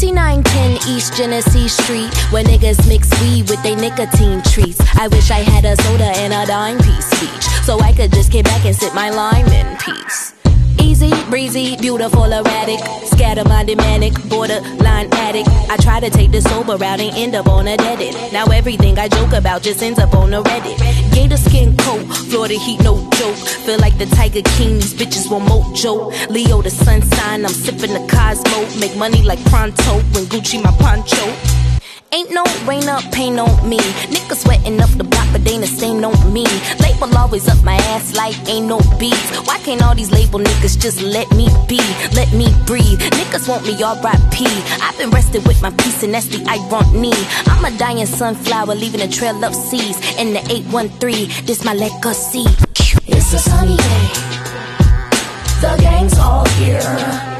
5910 East Genesee Street, where niggas mix weed with they nicotine treats. I wish I had a soda and a dime piece each, so I could just get back and sip my lime in peace. Easy, breezy, beautiful, erratic, scatter-minded, manic, borderline addict. I try to take the sober route and end up on a dead end. Now everything I joke about just ends up on a Reddit. Gator skin coat, Florida heat, no joke. Feel like the Tiger King, these bitches want mojo. Leo the sun sign, I'm sipping the Cosmo. Make money like pronto when Gucci my poncho. Ain't no rain up, pain on me. Niggas sweating up the block, but they ain't the same on me. Label always up my ass like ain't no beats. Why can't all these label niggas just let me be? Let me breathe. Niggas want me R.I.P. I've been rested with my peace, and that's the irony. I'm a dying sunflower, leaving a trail of seeds. In the 813, this my legacy. It's a sunny day. The gang's all here.